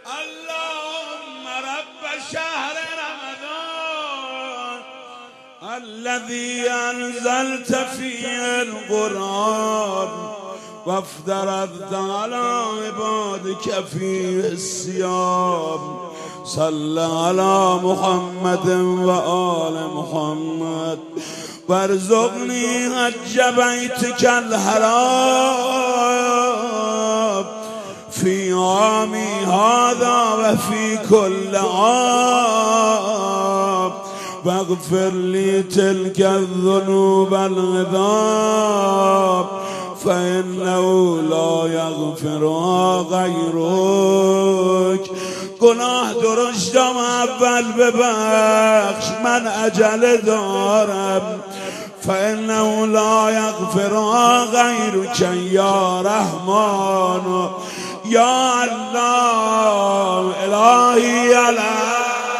اللهم رب شهر رمضان الذي أنزلت فيه القرآن وافترضت على عبادك فيه الصيام صل على محمد وآل محمد وارزقني حج بيتك الحرام في عامي هذا وفي كل عام واغفر لي تلك الذنوب العظام فإنه لا يغفرها غيرك. گناه درشتم اول ببخش، من عجله دارم. فإنه لا يغفرها غيرك یا رحمان یا الله الهی علی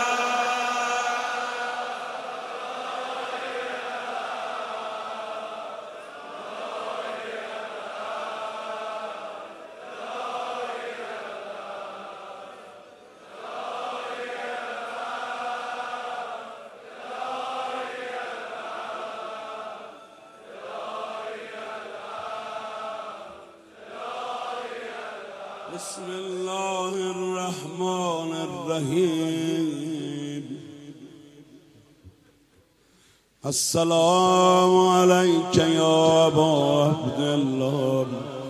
بسم الله الرحمن الرحیم. السلام علیک یا ابا عبدالله.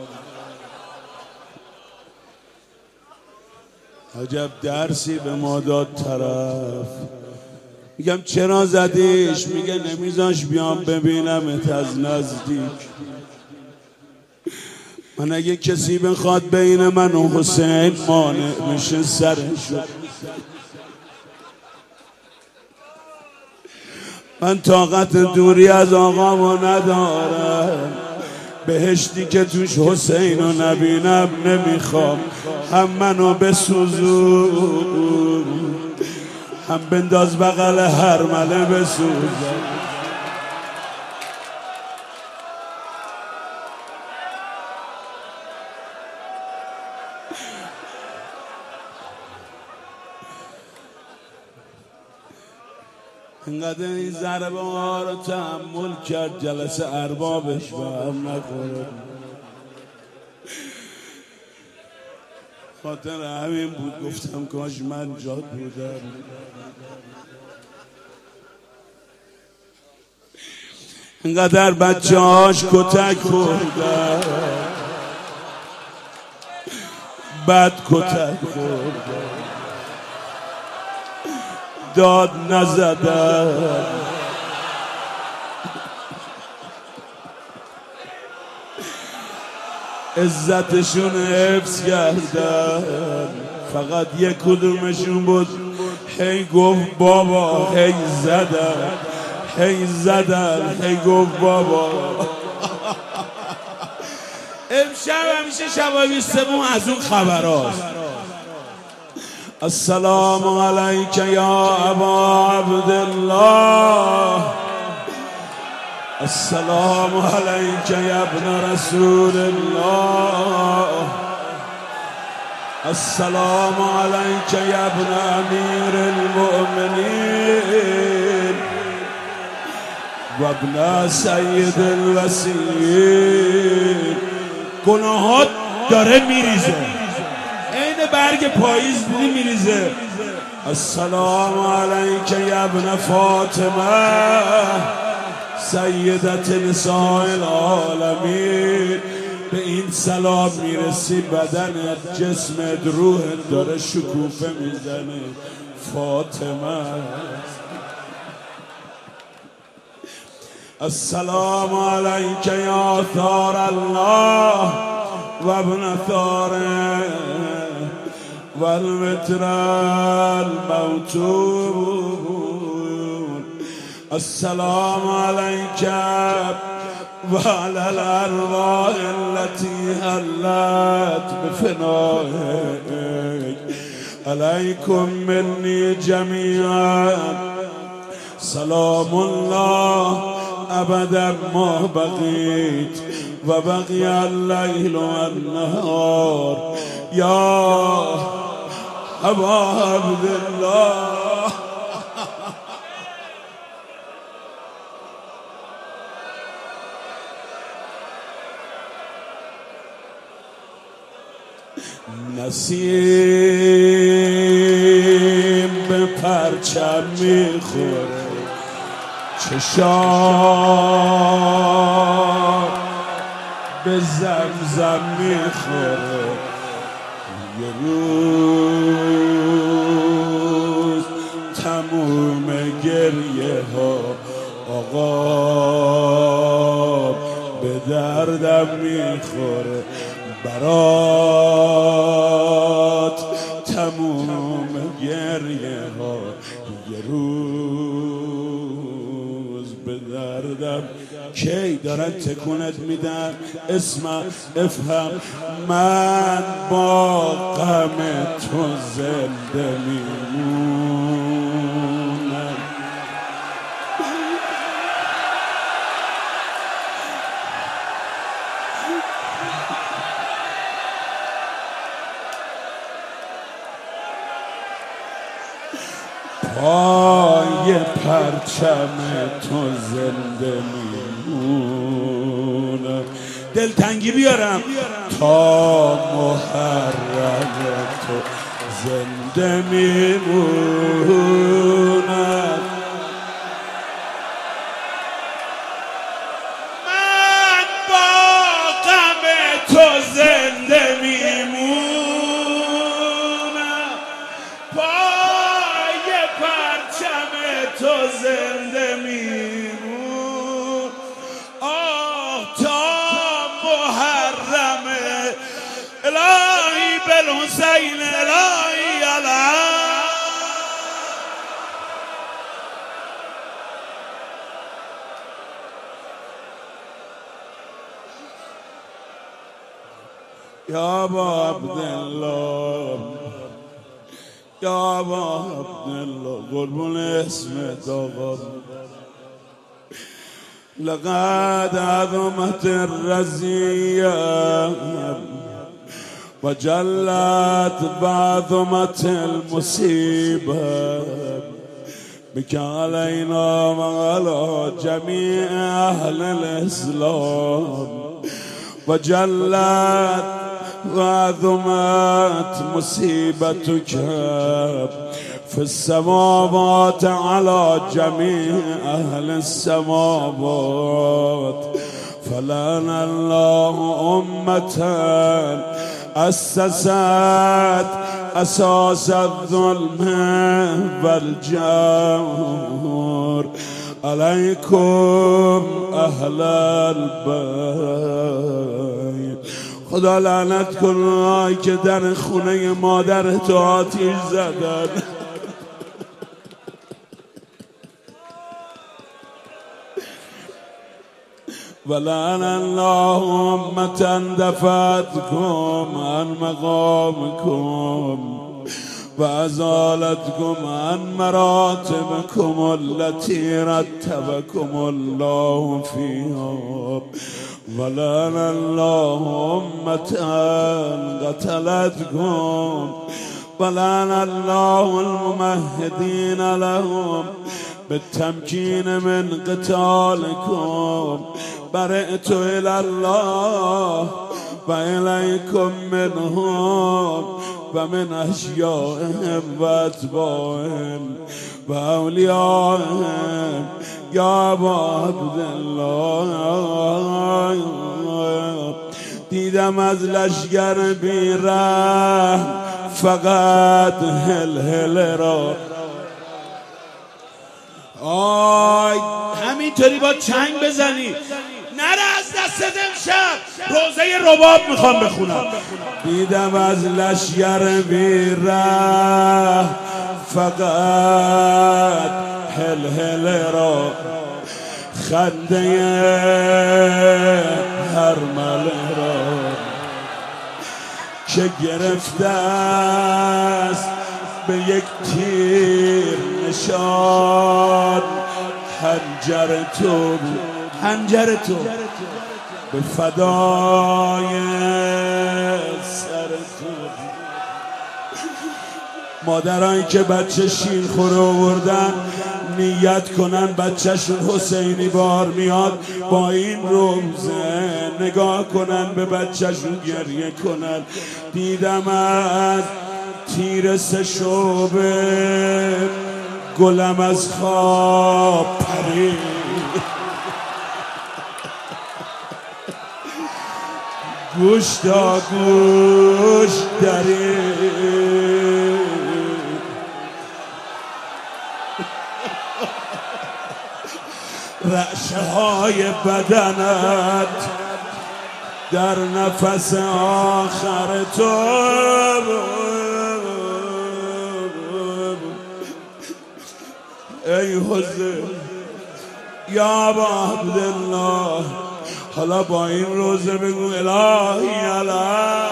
عجب درسی به ما داد طرف. میگم چرا زدیش؟ میگه نمیذاش بیام ببینمت از نزدیک. من اگه کسی بخواد بین من و حسین مانع میشه سرشو. من طاقت دوری از آقامو ندارم، بهشتی که توش حسین رو نبینم نمیخوام. هم منو بسوزون هم بنداز بغل هرمله بسوزن. اینقدر این ضربه ها رو تحمل کرد جلسه اربابش به هم نخورد. خاطر همین بود گفتم کاش من جات بودم. اینقدر بچه هاش کتک خوردن، بد کتک خوردن، داد نزدن. عزتشون حفظ کردن. فقط یک کدومشون بود هی گفت بابا، هی زدن، هی زدن، هی گفت بابا. امشب همیشه شبای سوم از اون خبراست. السلام علیک یا ابا عبدالله. السلام علیک یا ابن رسول الله. السلام علیک یا ابن امیر المؤمنین و ابن سید الوصیین. گناهات داره میریزه، این برگ پاییز میریزه. السلام علیک یا ابن فاطمه سیدت نساء العالمین. به این سلام میرسی بدنت، جسمت، روحت داره شکوفه میزنه. فاطمه. السلام علیک یا ثار الله و ابن ثاره و الوتر الموتون. السلام علیک و علی الارواح التي حلت بفنائك. علیکم منی جمیعا سلام الله ابدا ما بقیت و بقی اللیل و النهار. یا ابا عبدالله. نسیم به پرچم میخوره، چشام به زمزم میخوره. یه روز تموم گریه ها آقا به دردم میخوره. برات تموم گریه ها یه روز به دردم. کی دارن تکونت میدن اسم افهم، من با غم تو زنده میمونم. پای پرچم تو زنده میمونم. دلتنگی بیارم تا محرم تو زنده میمونم. من با غم تو زنده میمونم. پای پرچم تو زنده میمون. آه تا محرم الهی بالحسین الهی علی. یا ابا عبدالله، یا ابا عبدالله، قربون اسمت آقا. لقد عظمت الرزیه و جلت بعظمت المصیبه بک علینا و علی جمیع اهل الاسلام و جلت و عظمت مصیبتک فی السماوات علی جمیع اهل السماوات. فلعن الله امة اسست اساس الظلم والجور علیکم اهل البیت. خدا لعنت کنه که در خونه مادر تو آتیش زدن. ولعن الله امة دفعتكم عن مقامكم و ازالتكم عن مراتبكم التي رتبكم الله فيها. ولعن الله امة قتلتكم ولعن الله الممهدين لهم بالتمكين من قتالكم. برئت الى الله و الیکم منهم و من اشیائهم و اتباعهم و اولیائهم. یا ابا عبدالله، دیدم از لشگر بی رحم فقط هل را. آی همینطوری با چنگ بزنی نره از دست امشب. روزه رباب میخوام بخونم. دیدم از لشگر بی رحم فقط هل را. خنده هرمله را که گرفته است به یک تیر نشان. حنجر تو به فدای سر تو. مادرایی که بچه شیر خوره آوردن نیت کنن بچهشون حسینی بار میاد، با این روزه نگاه کنن به بچهشون گریه کنن. دیدم از تیر سه شعبه گلم از خواب پرید، گوش تا گوش درید، رعشه های بدنت در نفس آخر تو ای حسین یا ابا عبدالله. حالا با این روزه بگو الهی علی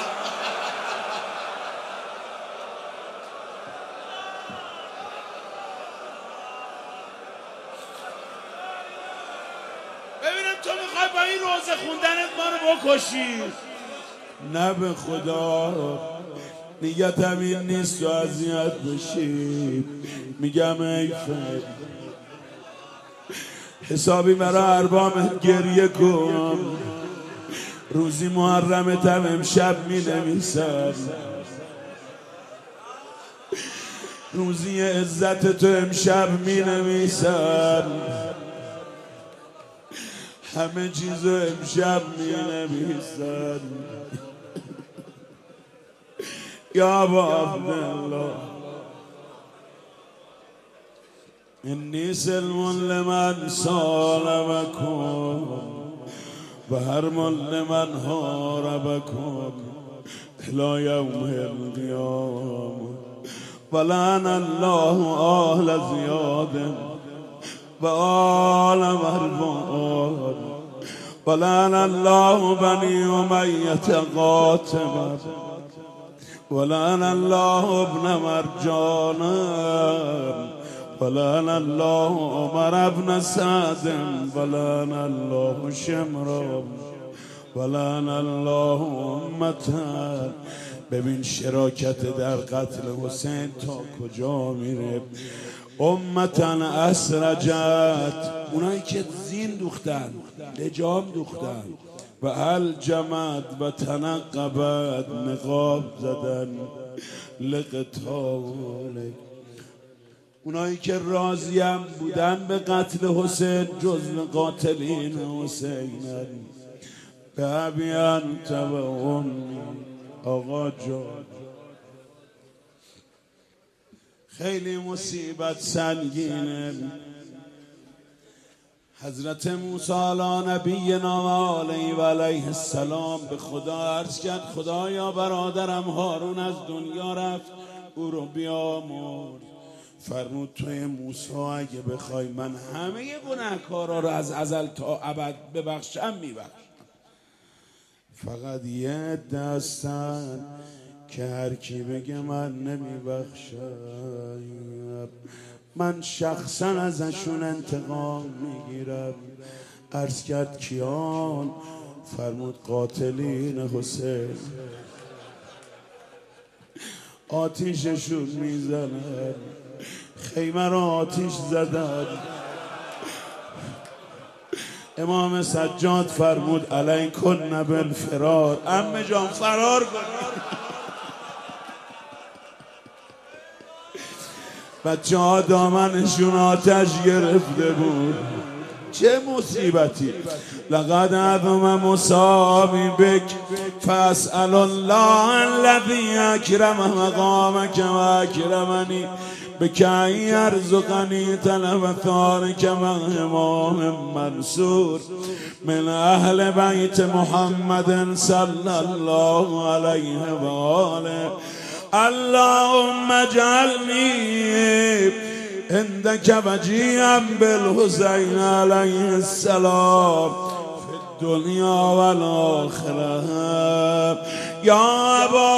ببینم تو میخوای با این روزه خوندنت ما رو بکشی. نه به خدا نیتم این نیست و اذیت بشی. میگم ای فرد حسابی مرا اربامت گریه کن. روزی محرمتم امشب می نویسم، روزی عزت تو امشب می نویسم، همه چیزو امشب می نویسم. یا ابا عبدالله انی سلم لمن سالمکم و حرم لمن حاربکم الی یوم القیامه ولعن الله آل زیاد و آل مروان ولعن الله بنی امیة قاتما ولعن الله ابن مرجان ولعن الله عمر ابن سعد ولعن الله شمرا ولعن الله امتا. ببین شراکت در قتل حسین تا کجا میره. امتا اسرجت، اونایی که زین دوختن لجام دوختن، و الجمد و تنقبت نقاب زدن لقتال، اونایی که راضیم بودن به قتل حسین جزو قاتلین حسینن. به ابی انت و امی آقا جان خیلی مصیبت سنگینه. حضرت موسی علی نبینا و علیه و علیه السلام به خدا عرض کرد خدایا برادرم هارون از دنیا رفت، او رو بیامرز. فرمود توی موسی اگه بخوای من همه گناهکارا رو از ازل تا ابد ببخشم میبخشم، فقط یه عده هستن که هر کی بگه من نمیبخشم من شخصا ازشون انتقام میگیرم. عرض کرد کیان؟ فرمود قاتلین حسین. آتیششون میزنن، خیمه را آتیش زدن. امام سجاد فرمود علیکن بالفرار، عمه جان فرار کنید. بچه ها دامنشون آتش گرفته بود. چه مصیبتی. لقد عظم مصابی بک فاسأل الله الذی اکرم مقامک و اکرمنی بک ان یرزقنی تلوثانک مع امام منصور من اهل بیت محمد صلی الله علیه و آله. اللهم اجعلنی عندك وجيها بالحسين عليه السلام في الدنيا والآخرة. يا أبا